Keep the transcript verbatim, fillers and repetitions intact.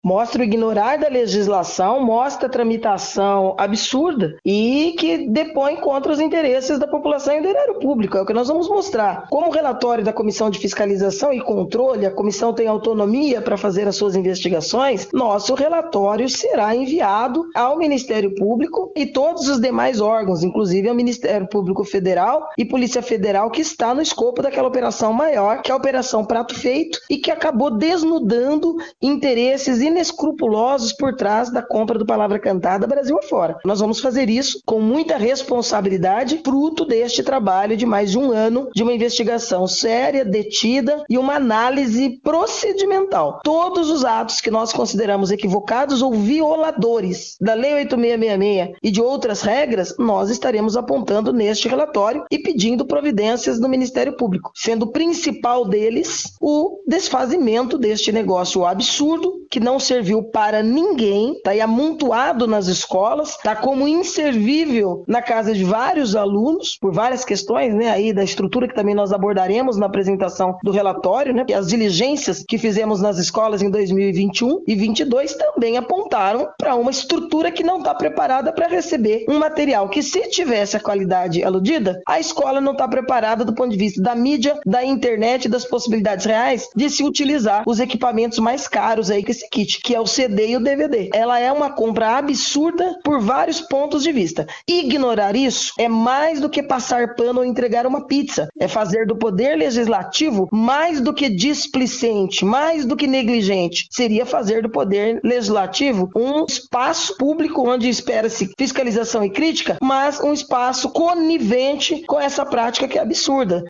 Mostra o ignorar da legislação, mostra a tramitação absurda e que depõe contra os interesses da população e do erário público. É o que nós vamos mostrar. Como relatório da Comissão de Fiscalização e Controle, a comissão tem autonomia para fazer as suas investigações, nosso relatório será enviado ao Ministério Público e todos os demais órgãos, inclusive ao Ministério Público Federal e Polícia Federal, que está no escopo daquela operação maior, que é a Operação Prato Feito, e que acabou desnudando interesses inescrupulosos por trás da compra do Palavra Cantada Brasil afora. Nós vamos fazer isso com muita responsabilidade, fruto deste trabalho de mais de um ano de uma investigação séria, detida e uma análise procedimental. Todos os atos que nós consideramos equivocados ou violadores da Lei oito mil seiscentos e sessenta e seis e de outras regras, nós estaremos apontando neste relatório e pedindo providências do Ministério Público, sendo o principal deles o desfazimento deste negócio absurdo que não serviu para ninguém, está aí amontoado nas escolas, está como inservível na casa de vários alunos, por várias questões, né, aí da estrutura que também nós abordaremos na apresentação do relatório, né, que as diligências que fizemos nas escolas em dois mil e vinte e um e vinte e dois também apontaram para uma estrutura que não está preparada para receber um material que, se tivesse a qualidade aludida, a escola não está preparada do ponto de vista da mídia, da internet, das possibilidades reais de se utilizar os equipamentos mais caros aí que esse kit, que é o C D e o D V D. Ela é uma compra absurda por vários pontos de vista. Ignorar isso é mais do que passar pano ou entregar uma pizza. É fazer do poder legislativo mais do que displicente, mais do que negligente. Seria fazer do poder legislativo um espaço público onde espera-se fiscalização e crítica, mas um espaço conivente com essa prática que é absurda.